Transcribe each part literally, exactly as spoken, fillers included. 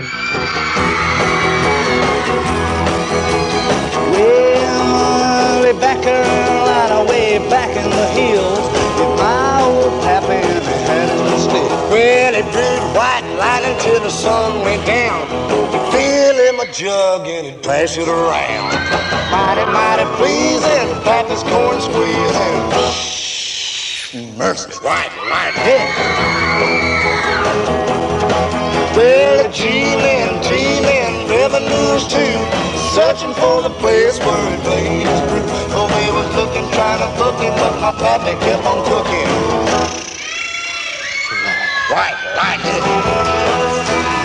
Well, way back Carolina, way back in the hills, with my old pappy and he had his stick. Well, it brewed white light until the sun went down. He'd fill in my jug and he'd pass it around. Mighty, mighty pleasing, Pappy's corn squeezing. Mercy, white light, heck. Well, G-men, G-men, revenues too, searching for the place where it blazed through. Oh, they was looking, trying to book it, but my pappy kept on cooking. White lightning.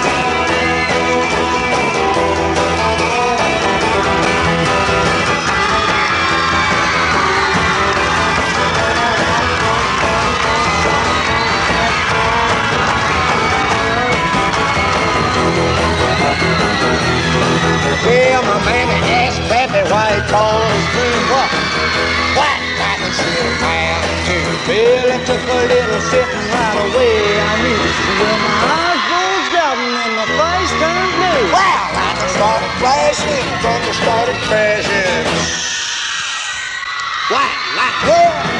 Well, my mammy asked Pappy why he called his broom what? White lightning said, man, too. Well, it took a little sitting right away. I knew when my eyes closed out and my face turned blue. Wow, lightning started flashing, thunder started crashing. White lightning.